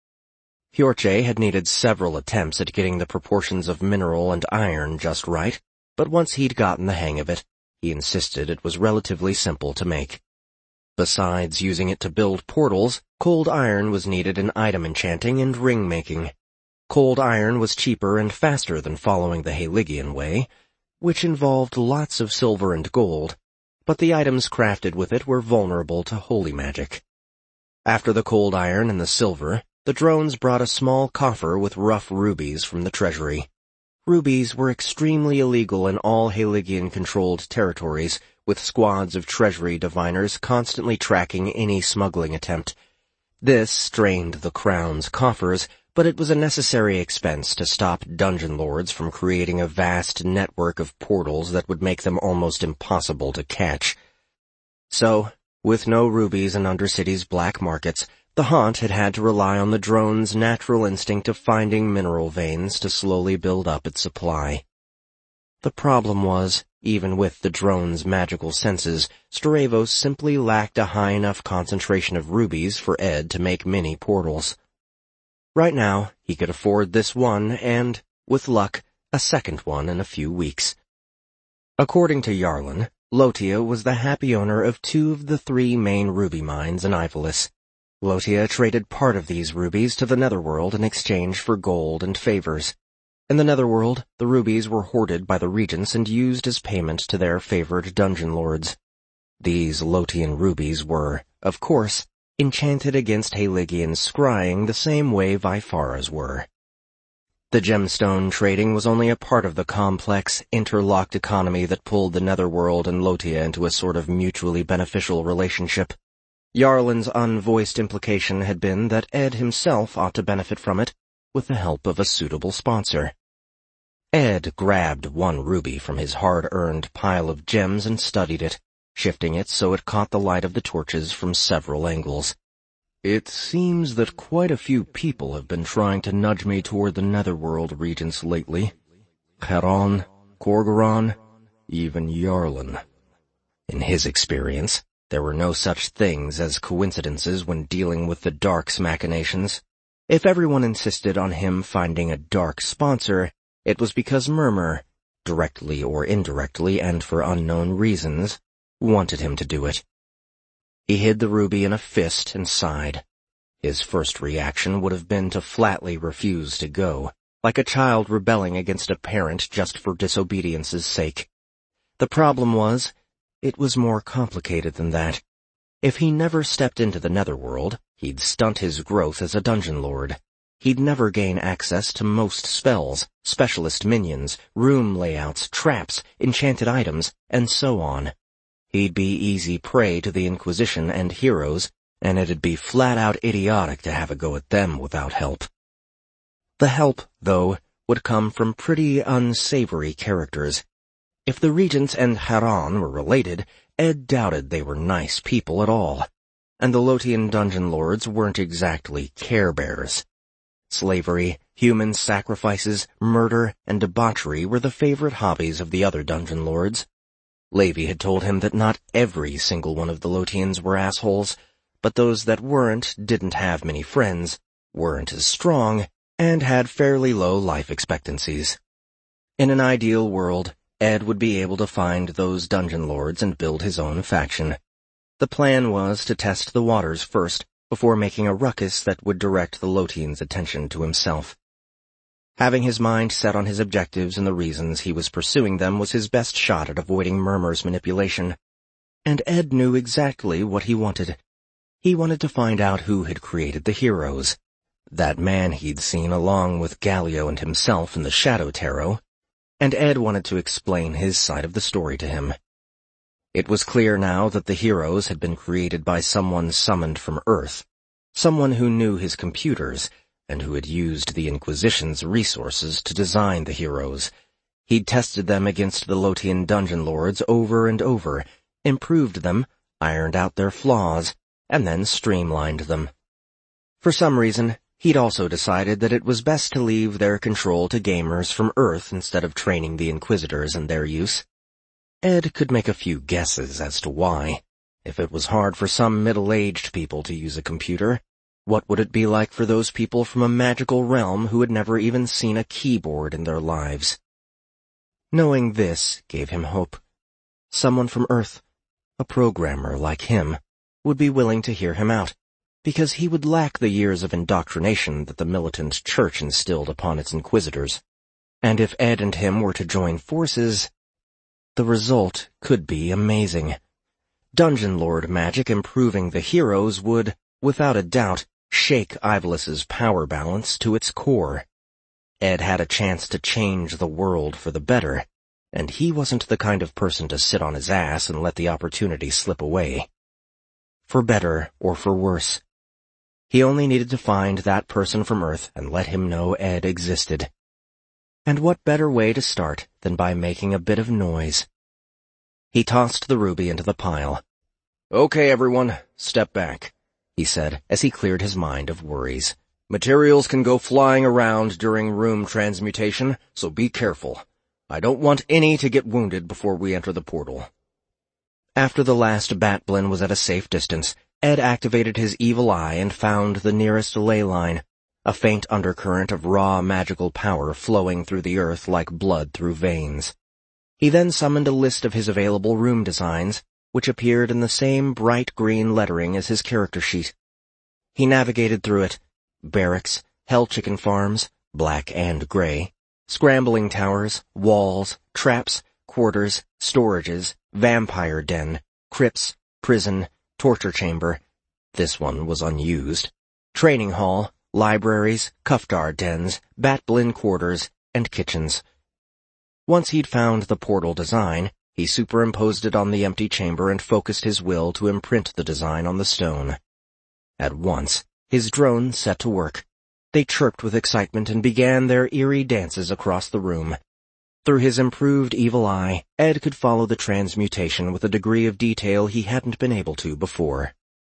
Hjortje had needed several attempts at getting the proportions of mineral and iron just right, but once he'd gotten the hang of it, he insisted it was relatively simple to make. Besides using it to build portals, cold iron was needed in item enchanting and ring-making. Cold iron was cheaper and faster than following the Haligian way, which involved lots of silver and gold, but the items crafted with it were vulnerable to holy magic. After the cold iron and the silver, the drones brought a small coffer with rough rubies from the treasury. Rubies were extremely illegal in all Haligian-controlled territories, with squads of treasury diviners constantly tracking any smuggling attempt. This strained the Crown's coffers, but it was a necessary expense to stop dungeon lords from creating a vast network of portals that would make them almost impossible to catch. So, with no rubies in Undercity's black markets, the Haunt had had to rely on the drone's natural instinct of finding mineral veins to slowly build up its supply. The problem was, even with the drone's magical senses, Starevos simply lacked a high enough concentration of rubies for Ed to make mini portals. Right now, he could afford this one and, with luck, a second one in a few weeks. According to Yarlin, Lotia was the happy owner of two of the three main ruby mines in Ivalis. Lotia traded part of these rubies to the Netherworld in exchange for gold and favors. In the Netherworld, the rubies were hoarded by the regents and used as payment to their favored dungeon lords. These Lotian rubies were, of course, enchanted against Haligian scrying the same way Vifara's were. The gemstone trading was only a part of the complex, interlocked economy that pulled the Netherworld and Lotia into a sort of mutually beneficial relationship. Yarlin's unvoiced implication had been that Ed himself ought to benefit from it, with the help of a suitable sponsor. Ed grabbed one ruby from his hard-earned pile of gems and studied it, shifting it so it caught the light of the torches from several angles. It seems that quite a few people have been trying to nudge me toward the Netherworld regents lately. Charon, Korgoron, even Yarlin. In his experience, there were no such things as coincidences when dealing with the Dark's machinations. If everyone insisted on him finding a Dark sponsor, it was because Murmur, directly or indirectly and for unknown reasons, wanted him to do it. He hid the ruby in a fist and sighed. His first reaction would have been to flatly refuse to go, like a child rebelling against a parent just for disobedience's sake. The problem was, it was more complicated than that. If he never stepped into the Netherworld, he'd stunt his growth as a dungeon lord. He'd never gain access to most spells, specialist minions, room layouts, traps, enchanted items, and so on. He'd be easy prey to the Inquisition and heroes, and it'd be flat-out idiotic to have a go at them without help. The help, though, would come from pretty unsavory characters. If the regents and Charon were related, Ed doubted they were nice people at all, and the Lotian dungeon lords weren't exactly care-bears. Slavery, human sacrifices, murder, and debauchery were the favorite hobbies of the other dungeon lords. Levi had told him that not every single one of the Lotians were assholes, but those that weren't didn't have many friends, weren't as strong, and had fairly low life expectancies. In an ideal world, Ed would be able to find those dungeon lords and build his own faction. The plan was to test the waters first, before making a ruckus that would direct the Lotians' attention to himself. Having his mind set on his objectives and the reasons he was pursuing them was his best shot at avoiding Murmur's manipulation. And Ed knew exactly what he wanted. He wanted to find out who had created the heroes. That man he'd seen along with Galio and himself in the Shadow Tarot, and Ed wanted to explain his side of the story to him. It was clear now that the heroes had been created by someone summoned from Earth, someone who knew his computers, and who had used the Inquisition's resources to design the heroes. He'd tested them against the Lotian dungeon lords over and over, improved them, ironed out their flaws, and then streamlined them. For some reason, he'd also decided that it was best to leave their control to gamers from Earth instead of training the Inquisitors in their use. Ed could make a few guesses as to why. If it was hard for some middle-aged people to use a computer, what would it be like for those people from a magical realm who had never even seen a keyboard in their lives? Knowing this gave him hope. Someone from Earth, a programmer like him, would be willing to hear him out, because he would lack the years of indoctrination that the militant church instilled upon its inquisitors. And if Ed and him were to join forces, the result could be amazing. Dungeon Lord magic improving the heroes would, without a doubt, shake Ivalis's power balance to its core. Ed had a chance to change the world for the better, and he wasn't the kind of person to sit on his ass and let the opportunity slip away. For better or for worse, He only needed to find that person from Earth and let him know Ed existed. And what better way to start than by making a bit of noise? He tossed the ruby into the pile. "Okay, everyone, step back," he said as he cleared his mind of worries. "Materials can go flying around during room transmutation, so be careful. I don't want any to get wounded before we enter the portal." After the last Batblin was at a safe distance, Ed activated his evil eye and found the nearest ley line, a faint undercurrent of raw magical power flowing through the earth like blood through veins. He then summoned a list of his available room designs, which appeared in the same bright green lettering as his character sheet. He navigated through it: barracks, hell chicken farms, black and gray, scrambling towers, walls, traps, quarters, storages, vampire den, crypts, prison, torture chamber — this one was unused — training hall, libraries, Kuftar dens, Batblin quarters, and kitchens. Once he'd found the portal design, he superimposed it on the empty chamber and focused his will to imprint the design on the stone. At once, his drone set to work. They chirped with excitement and began their eerie dances across the room. Through his improved evil eye, Ed could follow the transmutation with a degree of detail he hadn't been able to before.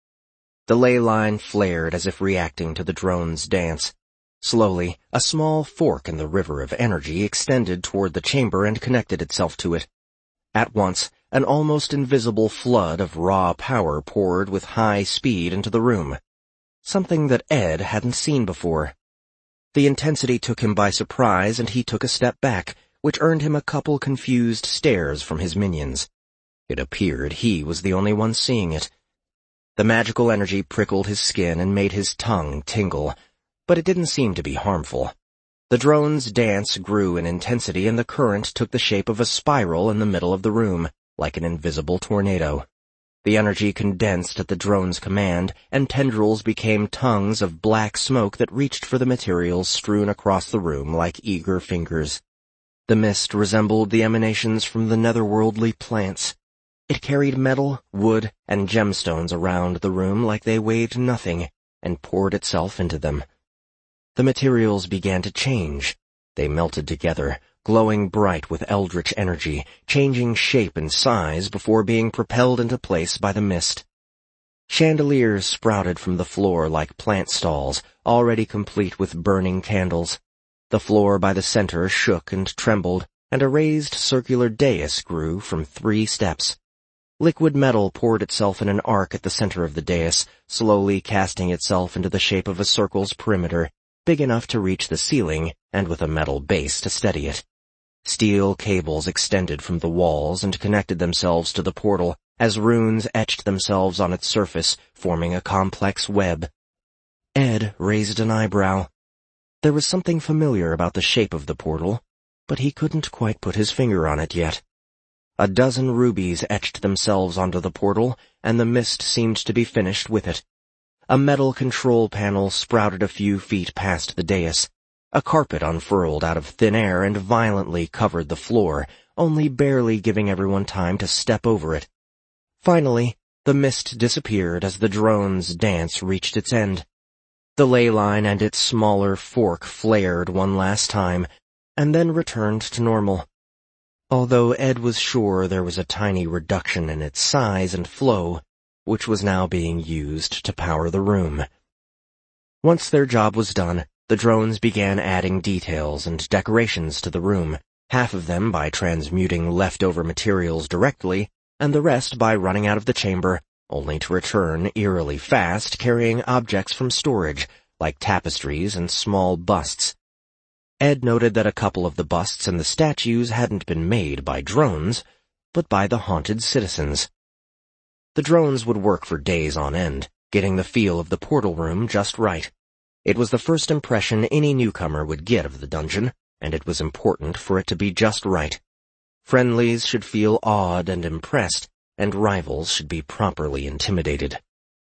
The ley line flared as if reacting to the drone's dance. Slowly, a small fork in the river of energy extended toward the chamber and connected itself to it. At once, an almost invisible flood of raw power poured with high speed into the room, something that Ed hadn't seen before. The intensity took him by surprise, and he took a step back, which earned him a couple confused stares from his minions. It appeared he was the only one seeing it. The magical energy prickled his skin and made his tongue tingle, but it didn't seem to be harmful. The drone's dance grew in intensity, and the current took the shape of a spiral in the middle of the room, like an invisible tornado. The energy condensed at the drone's command, and tendrils became tongues of black smoke that reached for the materials strewn across the room like eager fingers. The mist resembled the emanations from the netherworldly plants. It carried metal, wood, and gemstones around the room like they weighed nothing, and poured itself into them. The materials began to change. They melted together, glowing bright with eldritch energy, changing shape and size before being propelled into place by the mist. Chandeliers sprouted from the floor like plant stalls, already complete with burning candles. The floor by the center shook and trembled, and a raised circular dais grew from three steps. Liquid metal poured itself in an arc at the center of the dais, slowly casting itself into the shape of a circle's perimeter, big enough to reach the ceiling and with a metal base to steady it. Steel cables extended from the walls and connected themselves to the portal as runes etched themselves on its surface, forming a complex web. Ed raised an eyebrow. There was something familiar about the shape of the portal, but he couldn't quite put his finger on it yet. A dozen rubies etched themselves onto the portal, and the mist seemed to be finished with it. A metal control panel sprouted a few feet past the dais. A carpet unfurled out of thin air and violently covered the floor, only barely giving everyone time to step over it. Finally, the mist disappeared as the drone's dance reached its end. The ley line and its smaller fork flared one last time, and then returned to normal. Although Ed was sure there was a tiny reduction in its size and flow, which was now being used to power the room. Once their job was done, the drones began adding details and decorations to the room, half of them by transmuting leftover materials directly, and the rest by running out of the chamber, only to return eerily fast, carrying objects from storage, like tapestries and small busts. Ed noted that a couple of the busts and the statues hadn't been made by drones, but by the haunted citizens. The drones would work for days on end, getting the feel of the portal room just right. It was the first impression any newcomer would get of the dungeon, and it was important for it to be just right. Friendlies should feel awed and impressed, and rivals should be properly intimidated.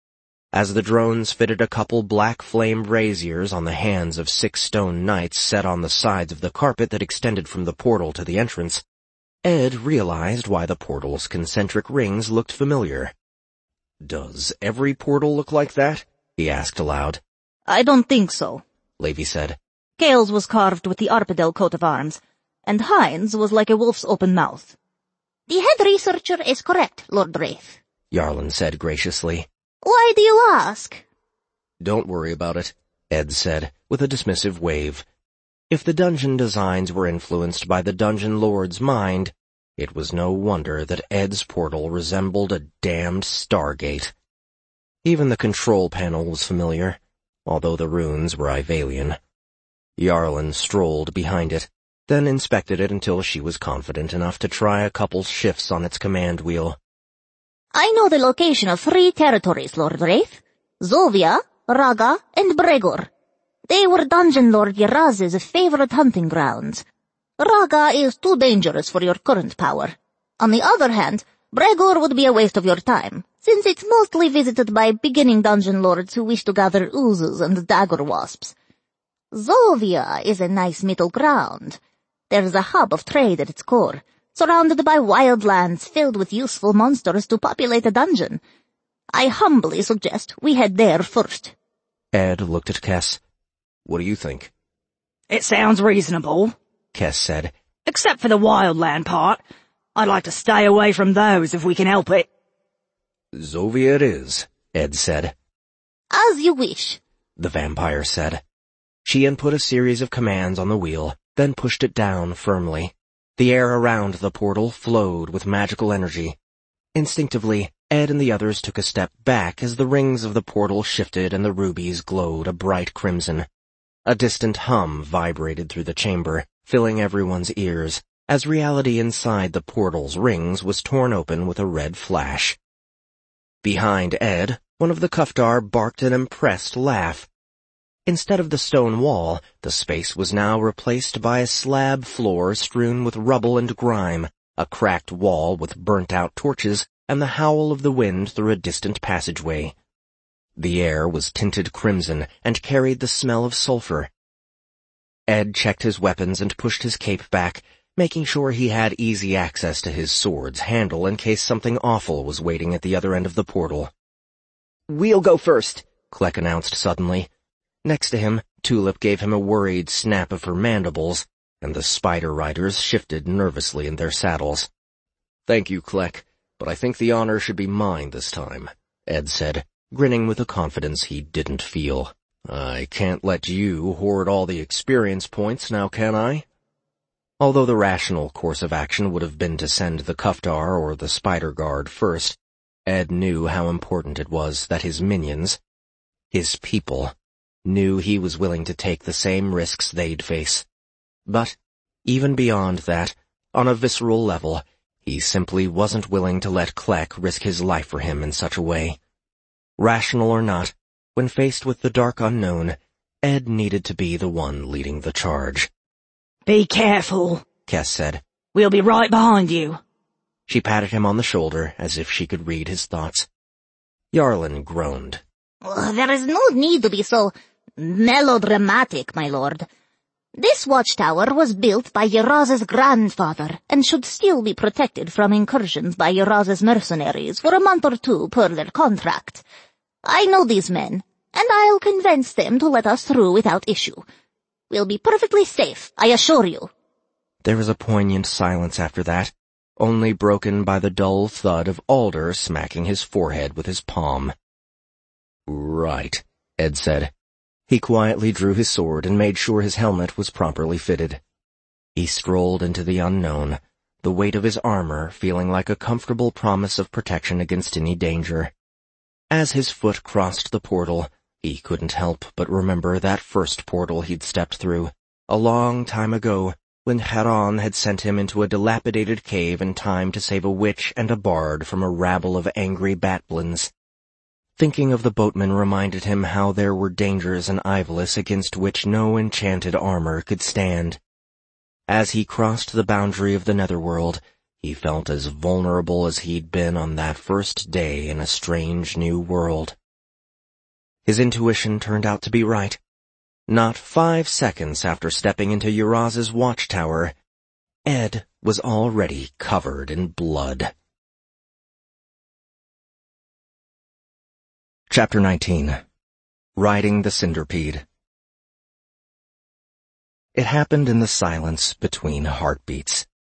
As the drones fitted a couple black flame braziers on the hands of six stone knights set on the sides of the carpet that extended from the portal to the entrance, Ed realized why the portal's concentric rings looked familiar. "Does every portal look like that?" he asked aloud. I don't think so, Levi said. Kale's was carved with the Arpadel coat of arms, and Heinz was like a wolf's open mouth. The head researcher is correct, Lord Wraith, Yarlin said graciously. Why do you ask? Don't worry about it, Ed said, with a dismissive wave. If the dungeon designs were influenced by the dungeon lord's mind, it was no wonder that Ed's portal resembled a damned stargate. Even the control panel was familiar, although the runes were Ivalian. Yarlin strolled behind it, then inspected it until she was confident enough to try a couple shifts on its command wheel. I know the location of three territories, Lord Wraith. Zovia, Raga, and Bregor. They were Dungeon Lord Yeraz's favorite hunting grounds. Raga is too dangerous for your current power. On the other hand, Bregor would be a waste of your time, since it's mostly visited by beginning dungeon lords who wish to gather oozes and dagger wasps. Zovia is a nice middle ground. There's a hub of trade at its core, surrounded by wildlands filled with useful monsters to populate a dungeon. I humbly suggest we head there first. Ed looked at Kess. What do you think? It sounds reasonable, Kess said. Except for the wildland part. I'd like to stay away from those if we can help it. Zovia it is, Ed said. As you wish, the vampire said. She input a series of commands on the wheel, then pushed it down firmly. The air around the portal flowed with magical energy. Instinctively, Ed and the others took a step back as the rings of the portal shifted and the rubies glowed a bright crimson. A distant hum vibrated through the chamber, filling everyone's ears, as reality inside the portal's rings was torn open with a red flash. Behind Ed, one of the Kuftar barked an impressed laugh. Instead of the stone wall, the space was now replaced by a slab floor strewn with rubble and grime, a cracked wall with burnt-out torches, and the howl of the wind through a distant passageway. The air was tinted crimson and carried the smell of sulfur. Ed checked his weapons and pushed his cape back, making sure he had easy access to his sword's handle in case something awful was waiting at the other end of the portal. We'll go first, Kleck announced suddenly. Next to him, Tulip gave him a worried snap of her mandibles, and the spider riders shifted nervously in their saddles. Thank you, Kleck, but I think the honor should be mine this time, Ed said, grinning with a confidence he didn't feel. I can't let you hoard all the experience points now, can I? Although the rational course of action would have been to send the Kuftar or the Spider Guard first, Ed knew how important it was that his minions, his people, knew he was willing to take the same risks they'd face. But, even beyond that, on a visceral level, he simply wasn't willing to let Kleck risk his life for him in such a way. Rational or not, when faced with the dark unknown, Ed needed to be the one leading the charge. Be careful, Kess said. We'll be right behind you. She patted him on the shoulder as if she could read his thoughts. Yarlin groaned. Oh, there is no need to be so melodramatic, my lord. This watchtower was built by Yeraz's grandfather and should still be protected from incursions by Yeraz's mercenaries for a month or two per their contract. I know these men, and I'll convince them to let us through without issue. We'll be perfectly safe, I assure you. There was a poignant silence after that, only broken by the dull thud of Alder smacking his forehead with his palm. Right, Ed said. He quietly drew his sword and made sure his helmet was properly fitted. He strolled into the unknown, the weight of his armor feeling like a comfortable promise of protection against any danger. As his foot crossed the portal, he couldn't help but remember that first portal he'd stepped through, a long time ago, when Haran had sent him into a dilapidated cave in time to save a witch and a bard from a rabble of angry batblins. Thinking of the boatman reminded him how there were dangers in Ivalice against which no enchanted armor could stand. As he crossed the boundary of the netherworld, he felt as vulnerable as he'd been on that first day in a strange new world. His intuition turned out to be right. Not five seconds after stepping into Yeraz's watchtower, Ed was already covered in blood. Chapter nineteen. Riding the Cinderpede. It happened in the silence between heartbeats.